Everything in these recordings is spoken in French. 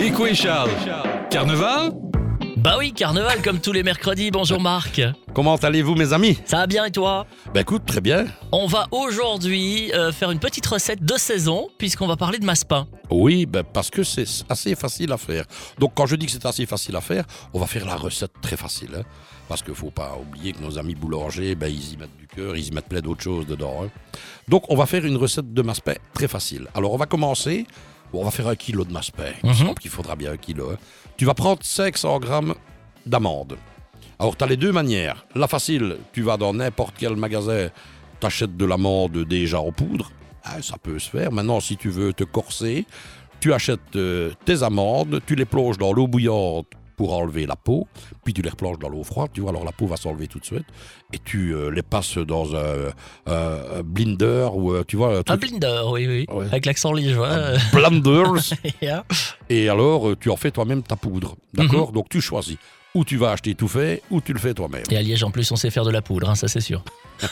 Et quoi, Charles? Carnaval? Bah oui, carnaval comme tous les mercredis. Bonjour Marc. Comment allez-vous, mes amis? Ça va bien et toi? Ben écoute, très bien. On va aujourd'hui faire une petite recette de saison puisqu'on va parler de massepain. Oui, parce que c'est assez facile à faire. Donc quand je dis que c'est assez facile à faire, on va faire la recette très facile. Hein, parce qu'il ne faut pas oublier que nos amis boulangers, ils y mettent du cœur, ils y mettent plein d'autres choses dedans. Hein. Donc on va faire une recette de massepain très facile. Alors on va commencer, on va faire 1 kilo de massepain. Il me semble qu'il faudra bien 1 kilo. Hein. Tu vas prendre 500 grammes d'amandes. Alors, tu as les deux manières. La facile, tu vas dans n'importe quel magasin, tu achètes de l'amande déjà en poudre. Ah, ça peut se faire. Maintenant, si tu veux te corser, tu achètes tes amandes, tu les plonges dans l'eau bouillante pour enlever la peau, puis tu les replonges dans l'eau froide, tu vois, alors la peau va s'enlever tout de suite, et tu les passes dans un blender, ou tu vois... Un blender, oui. Ouais. Avec l'accent liégeois. Blenders. Yeah. Et alors, tu en fais toi-même ta poudre, d'accord? Donc, tu choisis. Ou tu vas acheter tout fait, ou tu le fais toi-même. Et à Liège, en plus, on sait faire de la poudre, hein, ça c'est sûr.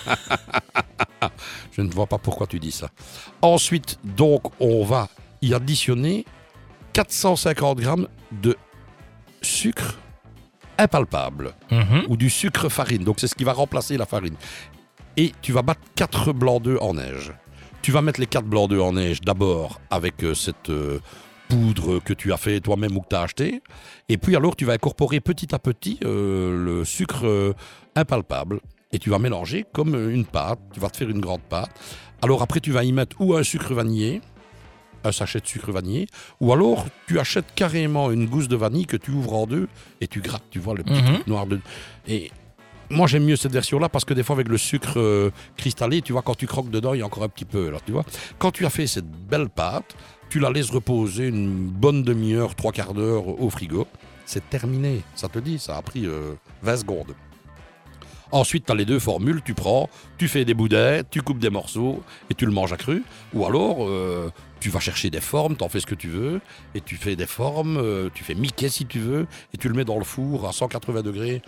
Je ne vois pas pourquoi tu dis ça. Ensuite, donc, on va y additionner 450 grammes de sucre impalpable, ou du sucre farine. Donc, c'est ce qui va remplacer la farine. Et tu vas battre 4 blancs d'œufs en neige. Tu vas mettre les 4 blancs d'œufs en neige d'abord avec cette... poudre que tu as fait toi-même ou que tu as acheté. Et puis alors, tu vas incorporer petit à petit le sucre impalpable. Et tu vas mélanger comme une pâte. Tu vas te faire une grande pâte. Alors après, tu vas y mettre ou un sucre vanillé, un sachet de sucre vanillé, ou alors tu achètes carrément une gousse de vanille que tu ouvres en deux et tu grattes, tu vois, le petit truc noir de... Et moi, j'aime mieux cette version-là parce que des fois, avec le sucre cristallé, tu vois, quand tu croques dedans, il y a encore un petit peu. Alors, tu vois, quand tu as fait cette belle pâte, tu la laisses reposer une bonne demi-heure, 3/4 d'heure au frigo. C'est terminé. Ça te dit, ça a pris 20 secondes. Ensuite, tu as les deux formules. Tu prends, tu fais des boudins, tu coupes des morceaux et tu le manges à cru. Ou alors, tu vas chercher des formes, tu en fais ce que tu veux. Et tu fais des formes, tu fais Mickey si tu veux. Et tu le mets dans le four à 180 degrés.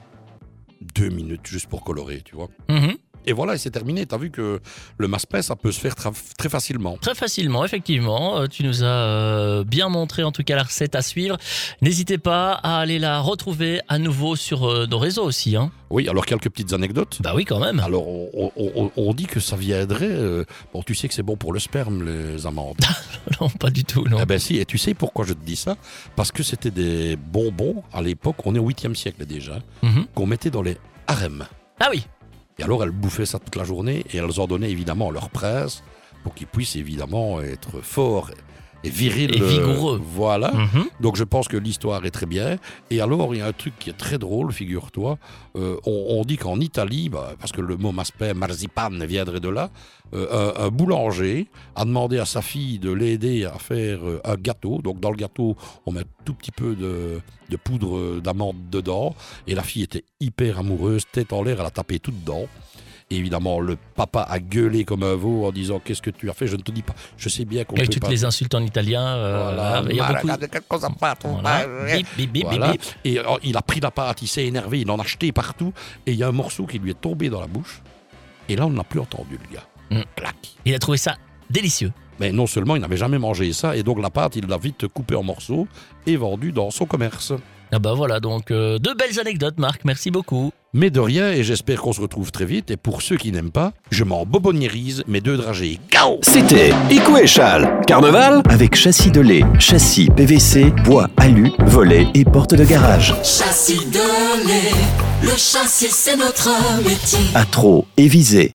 2 minutes juste pour colorer, tu vois. Et voilà, et c'est terminé. Tu as vu que le massepain, ça peut se faire très facilement. Très facilement, effectivement. Tu nous as bien montré en tout cas la recette à suivre. N'hésitez pas à aller la retrouver à nouveau sur nos réseaux aussi. Hein. Oui, alors quelques petites anecdotes. Bah oui, quand même. Alors, on dit que ça viendrait... bon, tu sais que c'est bon pour le sperme, les amandes. Non, pas du tout, non. Eh ben si, et tu sais pourquoi je te dis ça? Parce que c'était des bonbons, à l'époque, on est au 8e siècle déjà, qu'on mettait dans les harems. Ah oui. Et alors, elles bouffaient ça toute la journée et elles en donnaient évidemment à leur prince pour qu'ils puissent évidemment être forts et virils. Et vigoureux. Voilà. Donc, je pense que l'histoire est très bien. Et alors, il y a un truc qui est très drôle, figure-toi. On dit qu'en Italie, parce que le mot massepain, marzipan, viendrait de là, un boulanger a demandé à sa fille de l'aider à faire un gâteau. Donc, dans le gâteau, on met un tout petit peu de poudre d'amande dedans. Et la fille était hyper amoureuse, tête en l'air, elle a tapé tout dedans. Et évidemment, le papa a gueulé comme un veau en disant « Qu'est-ce que tu as fait » Je ne te dis pas. Je sais bien qu'on peut toutes pas... les insultes en italien. Voilà. Il y a beaucoup... Voilà. Bip, bip, bip, Voilà. bip, bip. Et alors, il a pris la pâte, il s'est énervé, il en a jeté partout. Et il y a un morceau qui lui est tombé dans la bouche. Et là, on n'a plus entendu le gars. Clac. Il a trouvé ça délicieux. Mais non seulement il n'avait jamais mangé ça, et donc la pâte, il l'a vite coupée en morceaux et vendue dans son commerce. Ah bah voilà, donc 2 belles anecdotes, Marc. Merci beaucoup. Mais de rien, et j'espère qu'on se retrouve très vite. Et pour ceux qui n'aiment pas, je m'en bobonnierise mes 2 dragées. Gao! C'était Écoéchal. Carnaval avec châssis de lait, châssis PVC, bois alu, volets et portes de garage. Châssis de lait, le châssis c'est notre métier. Atro et Visé.